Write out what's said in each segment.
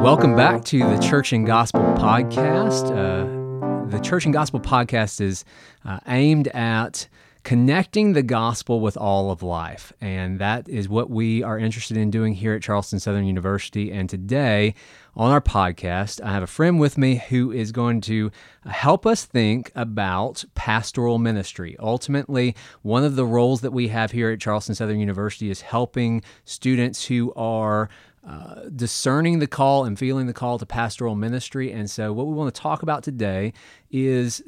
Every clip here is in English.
Welcome back to the Church and Gospel Podcast. The Church and Gospel Podcast is aimed at connecting the gospel with all of life, and that is what we are interested in doing here at Charleston Southern University. And today on our podcast, I have a friend with me who is going to help us think about pastoral ministry. Ultimately, one of the roles that we have here at Charleston Southern University is helping students who are discerning the call and feeling the call to pastoral ministry. And so what we want to talk about today is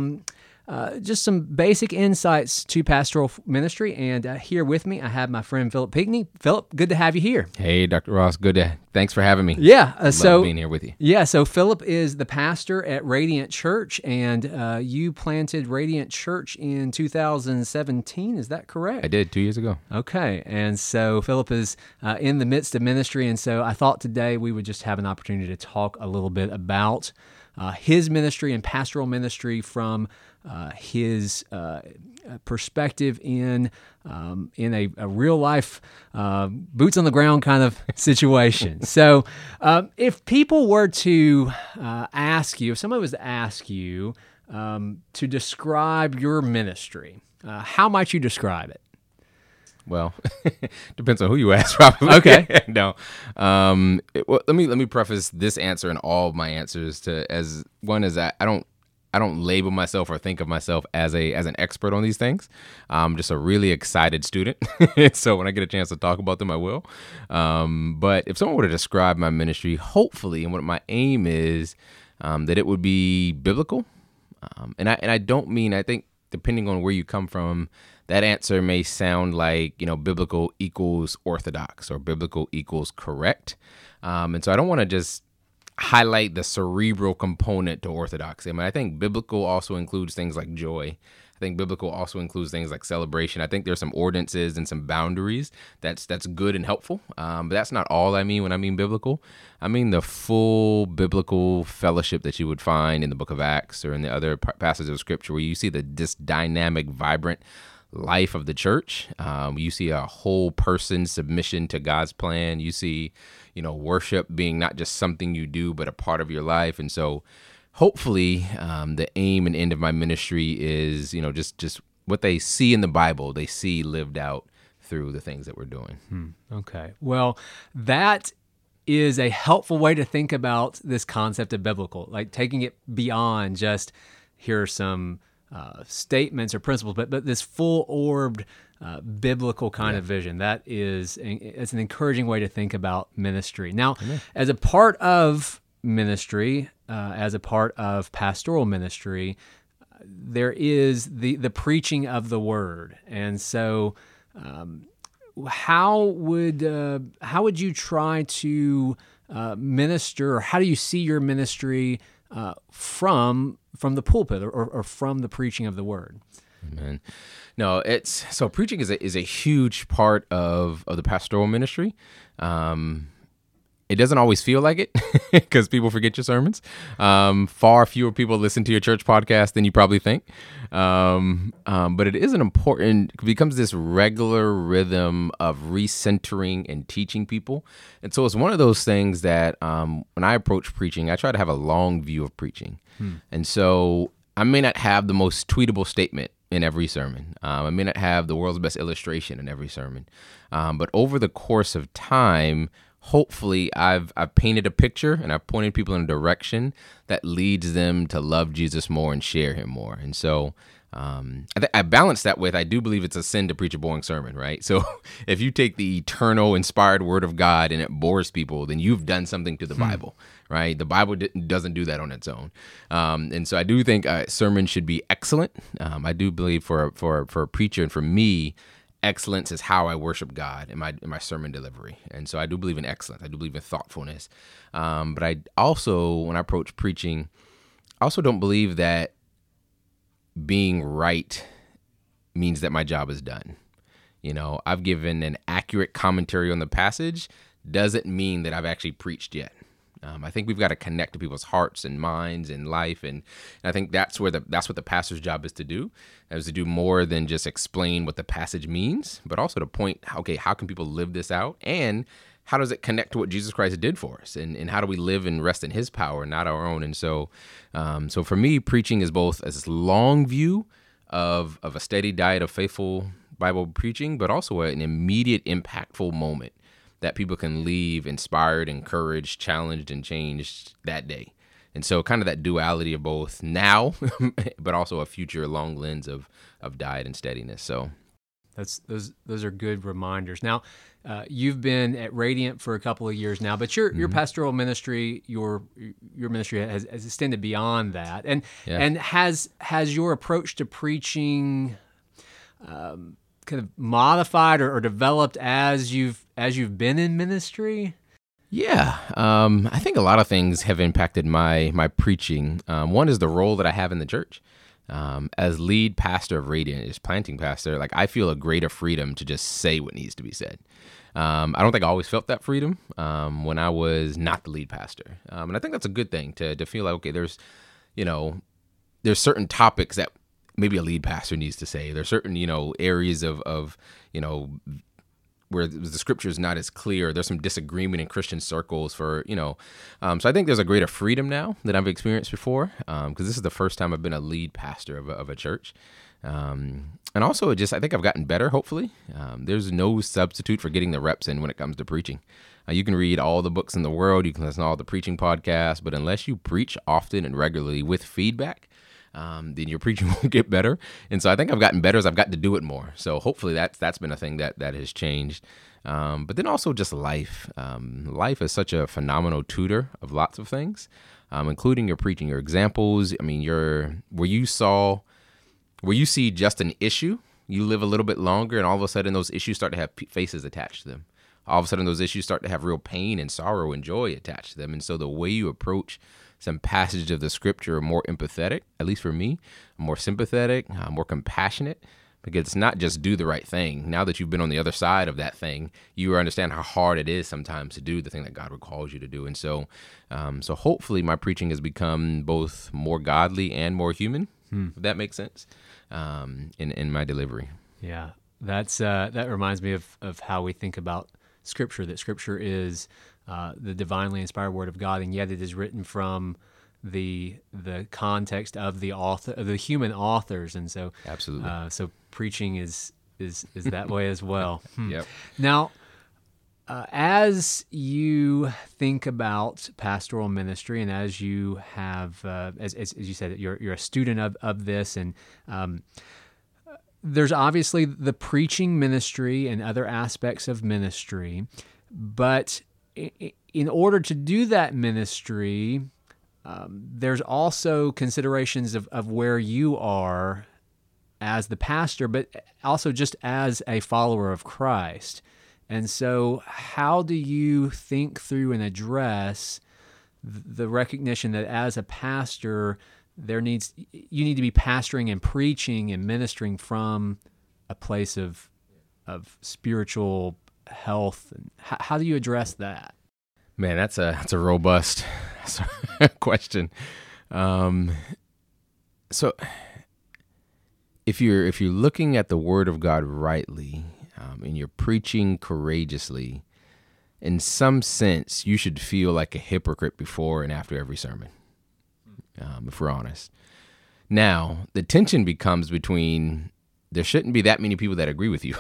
just some basic insights to pastoral ministry. And here with me, I have my friend Philip Pinckney. Philip, good to have you here. Hey, Dr. Ross. Thanks for having me. Yeah. Love being here with you. Yeah. So Philip is the pastor at Radiant Church, and you planted Radiant Church in 2017. Is that correct? I did 2 years ago. Okay. And so Philip is in the midst of ministry. And so I thought today we would just have an opportunity to talk a little bit about his ministry and pastoral ministry from his perspective in a real life boots on the ground kind of situation. So, if people were to ask you, if somebody was to ask you to describe your ministry, how might you describe it? Well, depends on who you ask, probably. Okay. No. Let me preface this answer and all of my answers as I don't label myself or think of myself as an expert on these things. I'm just a really excited student. So when I get a chance to talk about them, I will. But if someone were to describe my ministry, hopefully, and what my aim is, that it would be biblical. And I don't mean, I think depending on where you come from, that answer may sound like, biblical equals orthodox or biblical equals correct. And so I don't want to just highlight the cerebral component to orthodoxy. I think biblical also includes things like joy. I think biblical also includes things like celebration. I think there's some ordinances and some boundaries that's good and helpful. But that's not all I mean when I mean biblical. I mean the full biblical fellowship that you would find in the book of Acts or in the other passages of Scripture where you see this dynamic, vibrant life of the church. You see a whole person submission to God's plan. You see, worship being not just something you do, but a part of your life. And so hopefully the aim and end of my ministry is, just what they see in the Bible, they see lived out through the things that we're doing. Okay. Well, that is a helpful way to think about this concept of biblical, like taking it beyond just here are some statements or principles, but this full-orbed biblical kind of vision. It's an encouraging way to think about ministry. Now, as a part of ministry, as a part of pastoral ministry, there is the preaching of the word. And so how would you try to minister, or how do you see your ministry from the pulpit or from the preaching of the word? Amen. No, so preaching is a huge part of the pastoral ministry. It doesn't always feel like it because people forget your sermons. Far fewer people listen to your church podcast than you probably think. But it is it becomes this regular rhythm of recentering and teaching people. And so it's one of those things that when I approach preaching, I try to have a long view of preaching. And so I may not have the most tweetable statement in every sermon. I may not have the world's best illustration in every sermon. But over the course of time, hopefully I've painted a picture and I've pointed people in a direction that leads them to love Jesus more and share him more. And so I balance that with, I do believe it's a sin to preach a boring sermon, right? So if you take the eternal inspired word of God and it bores people, then you've done something to the Bible, right? The Bible doesn't do that on its own. And so I do think a sermon should be excellent. I do believe for a preacher and for me, excellence is how I worship God in my sermon delivery. And so I do believe in excellence. I do believe in thoughtfulness. But I also, when I approach preaching, I also don't believe that being right means that my job is done. I've given an accurate commentary on the passage doesn't mean that I've actually preached yet. I think we've got to connect to people's hearts and minds and life, and I think that's what the pastor's job is to do more than just explain what the passage means, but also to point, okay, how can people live this out, and how does it connect to what Jesus Christ did for us? And how do we live and rest in his power, not our own? And so for me, preaching is both this long view of a steady diet of faithful Bible preaching, but also an immediate impactful moment that people can leave inspired, encouraged, challenged, and changed that day. And so kind of that duality of both now, but also a future long lens of diet and steadiness. So those are good reminders. Now, you've been at Radiant for a couple of years now, but your pastoral ministry, your ministry has extended beyond that, and has your approach to preaching kind of modified or developed as you've been in ministry? Yeah, I think a lot of things have impacted my preaching. One is the role that I have in the church. As lead pastor of Radiant, as planting pastor, like I feel a greater freedom to just say what needs to be said. I don't think I always felt that freedom when I was not the lead pastor. And I think that's a good thing to feel like, okay, there's certain topics that maybe a lead pastor needs to say. There's certain, areas of where the scripture is not as clear. There's some disagreement in Christian circles so I think there's a greater freedom now than I've experienced before, because this is the first time I've been a lead pastor of a church. And also I think I've gotten better, hopefully. There's no substitute for getting the reps in when it comes to preaching. You can read all the books in the world, you can listen to all the preaching podcasts, but unless you preach often and regularly with feedback, then your preaching won't get better. And so I think I've gotten better as I've gotten to do it more. So hopefully that's been a thing that has changed. But then also just life. Life is such a phenomenal tutor of lots of things, including your preaching, your examples. I mean, where you see just an issue, you live a little bit longer, and all of a sudden those issues start to have faces attached to them. All of a sudden those issues start to have real pain and sorrow and joy attached to them. And so the way you approach some passages of the scripture are more empathetic, at least for me, more sympathetic, more compassionate, because it's not just do the right thing. Now that you've been on the other side of that thing, you understand how hard it is sometimes to do the thing that God calls you to do. And so hopefully my preaching has become both more godly and more human, if that makes sense, in my delivery. Yeah, that reminds me of how we think about Scripture, that Scripture is the divinely inspired Word of God, and yet it is written from the context of the author, of the human authors, and so absolutely. So preaching is that way as well. Yep. Now, as you think about pastoral ministry, and as you have, as you said, you're a student of this, and there's obviously the preaching ministry and other aspects of ministry, but in order to do that ministry, there's also considerations of where you are as the pastor, but also just as a follower of Christ. And so how do you think through and address the recognition that as a pastor, you need to be pastoring and preaching and ministering from a place of spiritual health? And how do you address that? Man, that's a robust question. So if you're looking at the Word of God rightly, and you're preaching courageously, in some sense, you should feel like a hypocrite before and after every sermon, if we're honest. Now, the tension becomes between there shouldn't be that many people that agree with you.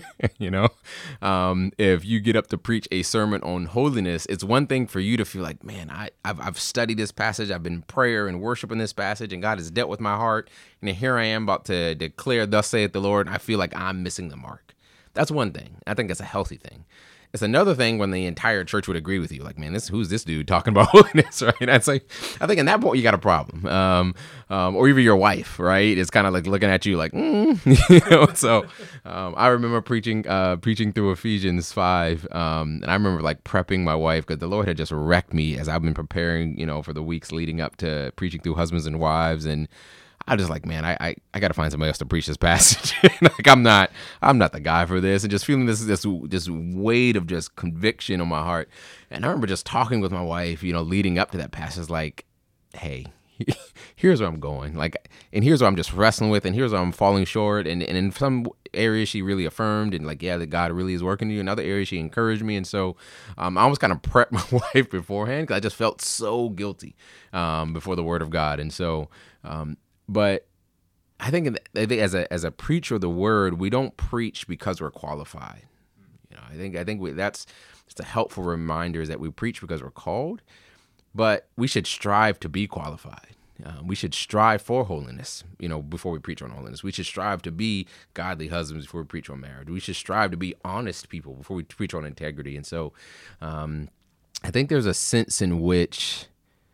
If you get up to preach a sermon on holiness, it's one thing for you to feel like, man, I've studied this passage, I've been in prayer and worship in this passage, and God has dealt with my heart, and here I am about to declare, thus saith the Lord, and I feel like I'm missing the mark. That's one thing. I think that's a healthy thing. It's another thing when the entire church would agree with you, like, man, who's this dude talking about holiness, right? That's like, I think in that point you got a problem, or even your wife, right? It's kind of like looking at you like, So I remember preaching through Ephesians 5, and I remember like prepping my wife because the Lord had just wrecked me as I've been preparing, for the weeks leading up to preaching through husbands and wives, and I was just like, man, I got to find somebody else to preach this passage. Like I'm not the guy for this, and just feeling this weight of just conviction on my heart. And I remember just talking with my wife, leading up to that passage, like, hey, here's where I'm going. Like, and here's what I'm just wrestling with, and here's where I'm falling short. And in some areas she really affirmed and like, yeah, that God really is working in you. In other areas she encouraged me. And so I almost kind of prepped my wife beforehand because I just felt so guilty before the word of God. And so, but I think as a preacher of the word, we don't preach because we're qualified. I think that's just a helpful reminder is that we preach because we're called, but we should strive to be qualified. We should strive for holiness, before we preach on holiness. We should strive to be godly husbands before we preach on marriage. We should strive to be honest people before we preach on integrity. And so I think there's a sense in which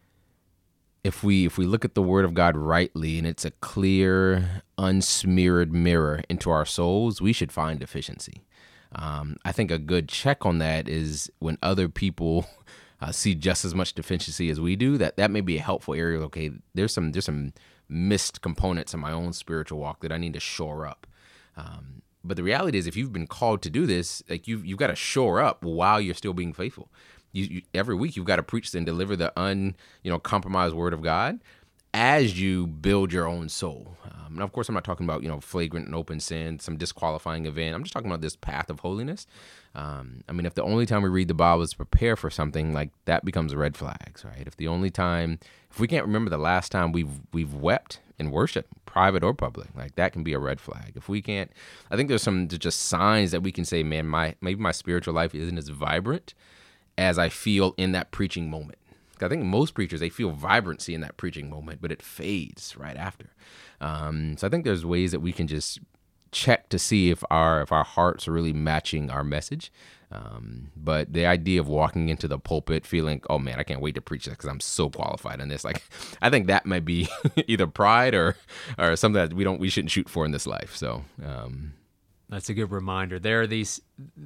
if we look at the word of God rightly and it's a clear, unsmeared mirror into our souls, we should find deficiency. I think a good check on that is when other people see just as much deficiency as we do, that may be a helpful area. Okay, there's some missed components in my own spiritual walk that I need to shore up. But the reality is, if you've been called to do this, like you've got to shore up while you're still being faithful. You every week you've got to preach and deliver the compromised word of God as you build your own soul. And of course, I'm not talking about flagrant and open sin, some disqualifying event. I'm just talking about this path of holiness. If the only time we read the Bible is to prepare for something, like that becomes red flags, right? If we can't remember the last time we've wept in worship, private or public, like that can be a red flag. If we can't, I think there's some just signs that we can say, man, maybe my spiritual life isn't as vibrant as I feel in that preaching moment. I think most preachers, they feel vibrancy in that preaching moment, but it fades right after. So I think there's ways that we can just check to see if our hearts are really matching our message. But the idea of walking into the pulpit feeling, oh man, I can't wait to preach this because I'm so qualified in this. Like, I think that might be either pride or something that we shouldn't shoot for in this life. So that's a good reminder. There are these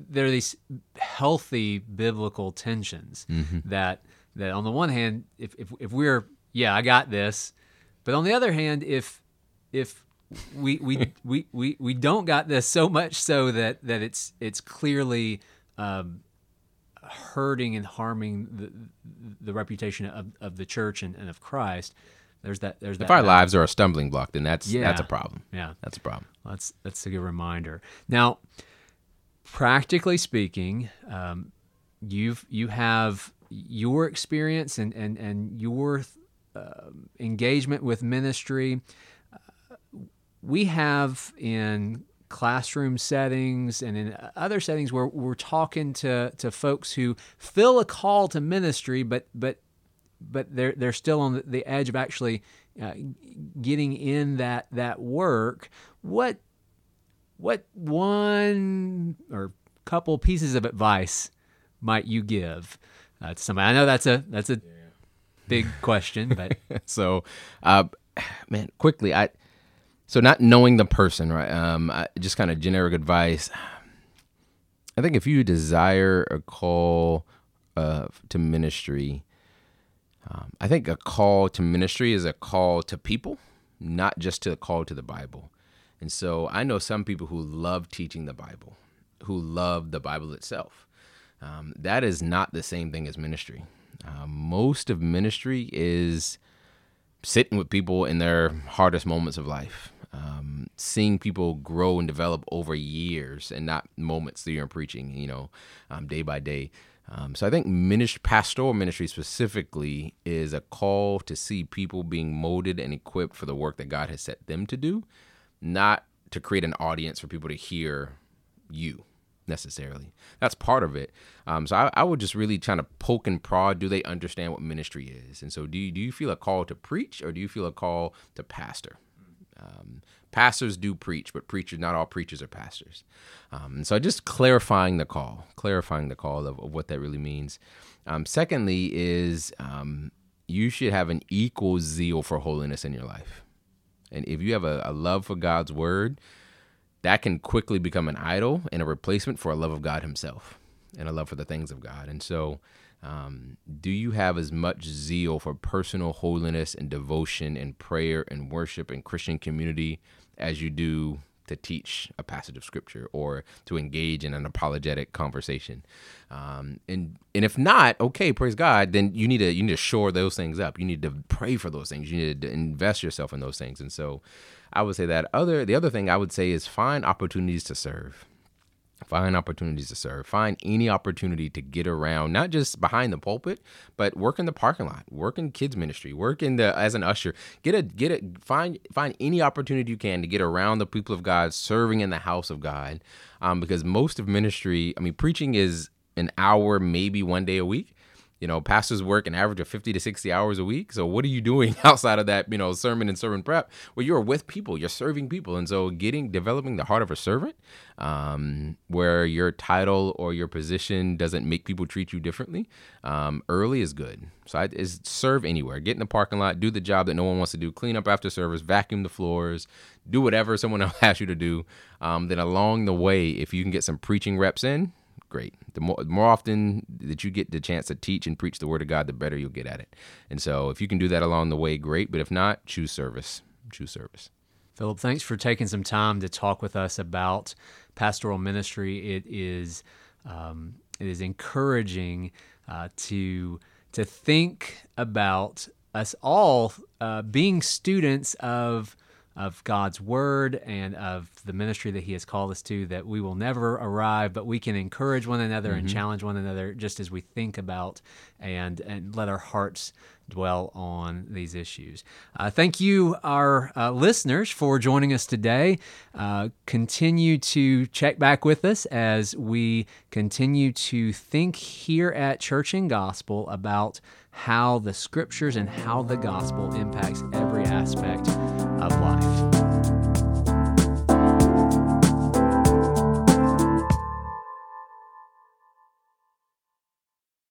healthy biblical tensions that on the one hand, if we're, I got this, but on the other hand, if we don't got this so much so that it's clearly hurting and harming the reputation of the church and of Christ. There's that. If our lives are a stumbling block, then that's a problem. Yeah, that's a problem. That's a good reminder. Now, practically speaking, you have your experience and your engagement with ministry. We have in classroom settings and in other settings where we're talking to folks who feel a call to ministry, but they're still on the edge of actually getting in that work. What one or couple pieces of advice might you give to somebody? I know that's a big question, but so man, quickly, so not knowing the person, right? Just kind of generic advice. I think if you desire a call to ministry, I think a call to ministry is a call to people, not just a call to the Bible. And so I know some people who love teaching the Bible, who love the Bible itself. That is not the same thing as ministry. Most of ministry is sitting with people in their hardest moments of life, seeing people grow and develop over years and not moments that you're preaching, day by day. So I think pastoral ministry specifically is a call to see people being molded and equipped for the work that God has set them to do, not to create an audience for people to hear you necessarily. That's part of it. So I would just really try to poke and prod. Do they understand what ministry is? And so do you feel a call to preach, or do you feel a call to pastor? Pastors do preach, but not all preachers are pastors. And so just clarifying the call of what that really means. Secondly is you should have an equal zeal for holiness in your life. And if you have a love for God's word, that can quickly become an idol and a replacement for a love of God himself and a love for the things of God. And so do you have as much zeal for personal holiness and devotion and prayer and worship and Christian community as you do to teach a passage of scripture or to engage in an apologetic conversation. And if not, okay, praise God, then you need to shore those things up. You need to pray for those things. You need to invest yourself in those things. And so I would say the other thing I would say is find opportunities to serve. Find opportunities to serve. Find any opportunity to get around, not just behind the pulpit, but work in the parking lot, work in kids ministry, work as an usher. Find any opportunity you can to get around the people of God, serving in the house of God, because most of ministry, preaching is an hour, maybe one day a week. Pastors work an average of 50 to 60 hours a week. So what are you doing outside of that, sermon and sermon prep? Well, you're with people, you're serving people. And so developing the heart of a servant, where your title or your position doesn't make people treat you differently, early is good. So serve anywhere. Get in the parking lot, do the job that no one wants to do, clean up after service, vacuum the floors, do whatever someone else asks you to do. Then along the way, if you can get some preaching reps in, great. The more often that you get the chance to teach and preach the word of God, the better you'll get at it. And so if you can do that along the way, great. But if not, choose service. Choose service. Philip, thanks for taking some time to talk with us about pastoral ministry. It is encouraging to think about us all being students of God's word and of the ministry that he has called us to, that we will never arrive, but we can encourage one another and challenge one another just as we think about and let our hearts dwell on these issues. Thank you, our listeners, for joining us today. Continue to check back with us as we continue to think here at Church and Gospel about how the Scriptures and how the gospel impacts every aspect of life.